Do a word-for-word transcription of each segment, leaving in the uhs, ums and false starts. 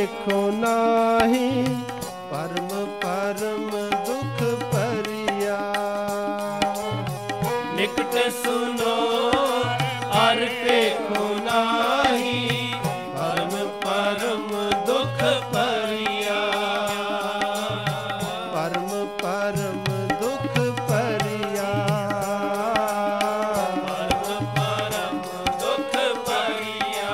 पेखो नाही, परम परम दुख परिया। निकट सुनो अर पेखो नाही, परम परम दुख परिया। परम परम दुख परिया। परम परम दुख परिया।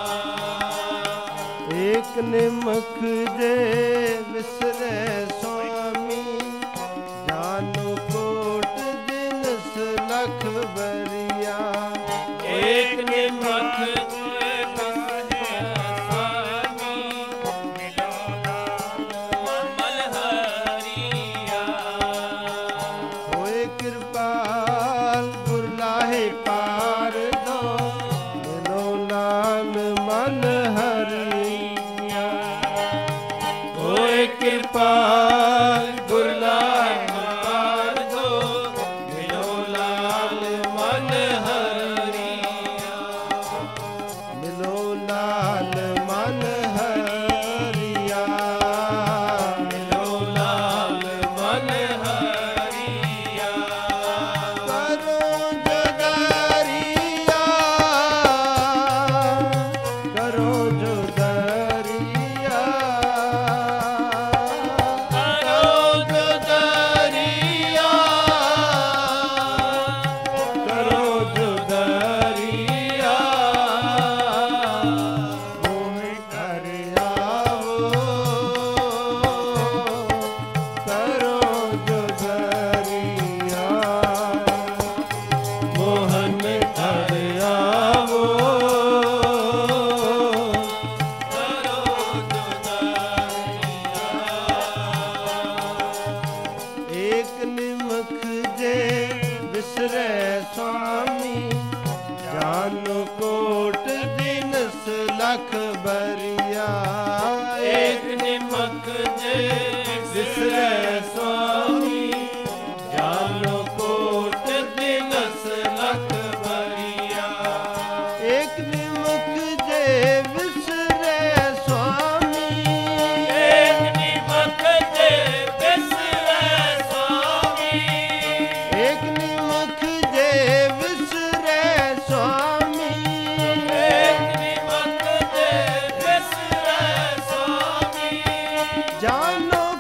एक निमख जे विसरे स्वामी, जानो कोट दिनस लख बरिया। एक निमख जे विसरे स्वामी, मिलो नाम मलहरिया। होए कृपाल गुरलाहे पार दो, मिलो लाल मन हरिया। होए कृपाल गुरलाल पार दो, मिलो लाल मन हरिया। मिलो लाल मन हरिया। मिलो लाल मन हरिया। करो जुदारिया, करो जुदारिया। करो जुदारिया, करो जुदारिया। मोह कर आओ, करो जुदारिया। मोहन कर आओ, करो जुदारिया। एक निमख जे विसरे स्वामी, जानो कोट दिनस लख बरिया। एक निमख जे विसरे स्वामी, जानो कोट दिनस लख बरिया। एक निमख जे विसरे स्वामी, एक निमख जे विसरे स्वामी, एक निमख जे विसरे स्वामी। एक निमख जे विसरे स्वामी, जानो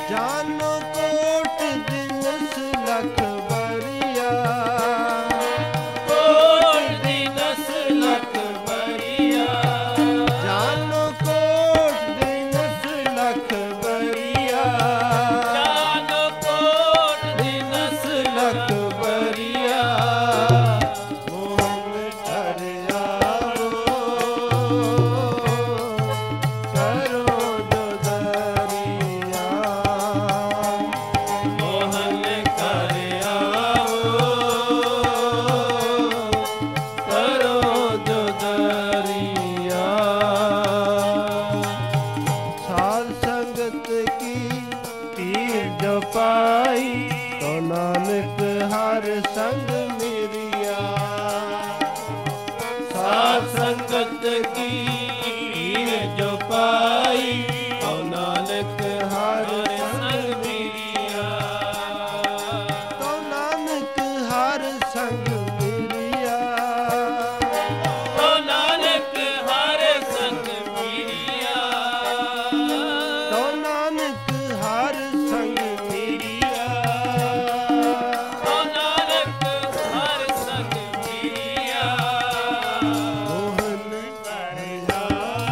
ਜਾਨੋ ਕੋਟ ਦਿਨਸ ਲਖ ਬਰੀਆ ਕੋਟ ਦਿਨਸ ਲਖ ਬਰੀਆ ਜਾਨੋ ਕੋਟ ਦਿਨਸ ਲਖ ਬਰੀਆ ਜਾਨੋ ਕੋਟ ਦਿਨਸ ਲਖ ਬਰੀਆ ਮੋਹਨ ਹਰਿਆ ਕਰੋ ਦੁਦਰੀਆ ਮੋਹਨ ਕਰ ਆਓ ਕਰੋ ਦੁਦਰੀਆ ਸਾਧ ਸੰਗਤ ਕੀ ਪੀਰ ਜੋ ਪਾਈ ਤੋ ਨਾਨਕ ਹਰ ਸੰਗ ਮੇਰੀਆ ਸਾਧ ਸੰਗਤ ਕੀ ਹੀਰ ਜੋ ਪਾਈ ਤੋ ਨਾਨਕ ਹਰ ਸੰਗ ਮੇਰੀਆ ਤੋ ਨਾਨਕ ਹਰ ਸੰਗ ਮੇਰੀਆ ਤੋ ਨਾਨਕ ਹਰ ਸੰਗ ਮੇਰੀਆ ਤੋ ਨਾਨਕ ਹਰ ਸੰਗ ਮੇਰੀਆ ਤੋ ਨਾਨਕ ਹਰ ਸੰਗ ਮੇਰੀਆ ਮੋਹਨ ਹਰਿਆ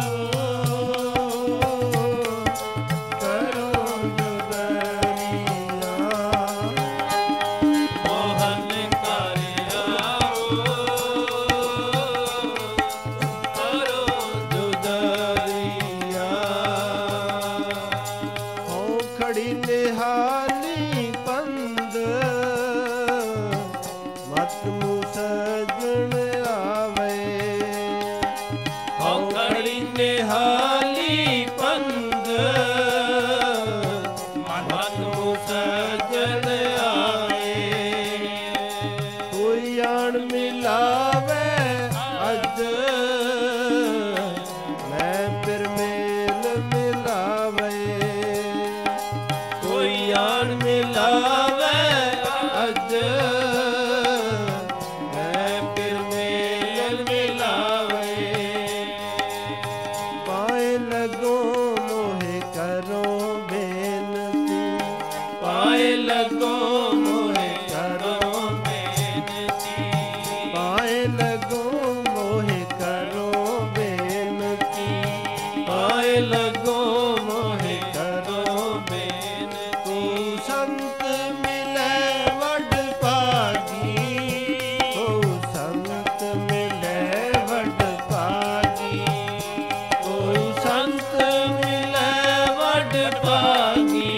ਕਰੋ ਦੁਦਰੀਆ ਮੋਹਨ ਕਰ ਆਓ ਕਰੋ ਦੁਦਰੀਆ ਹੋ ਖੜੀ ਨਿਹਾਲੀ ਪੰਦ ਮਤ ਨੂੰ ਸਜਣ ਆਵੇ ਹਉ ਖੜੀ ਨਿਹਾਲੀ ਪੰਦ ਮਨ ਨੂੰ ਸਜਣ ਆਵੇ ਕੋਈ ਆਣ ਮਿਲਾਵੇ ਅੱਜ ਮੈਂ ਫਿਰ ਮੇਲ ਮਿਲਾਵੇ ਕੋਈ ਆਣ ਮਿਲਾਵੇ ਅੱਜ ਮੈਂ ਫਿਰ ਮੇਲ ਮਿਲਾਵੇ ਪਾਏ ਲਗੋ ਮੋਹਿ ਕਰੋ ਬੇਨਤੀ ਪਾਏ ਲੱਗੋ ਮੋਹਿ ਕਰੋ ਬੇਨਤੀ ਪਾਏ ਲਗੋ ਮੋਹਿ ਕਰੋ ਬੇਨਤੀ ਪਾਏ ਲੱਗੋ ਮੋਹਿ ਕਰੋ ਬੇਨਤੀ ਕੋ ਸੰਤ ਮਿਲੇ ਵੱਡ ਭਾਗੀ ਕੋ ਸੰਤ ਮਿਲੇ ਵੱਡ ਭਾਗੀ ਕੋਈ ਸੰਤ ਮਿਲੇ ਵੱਡ ਭਾਗੀ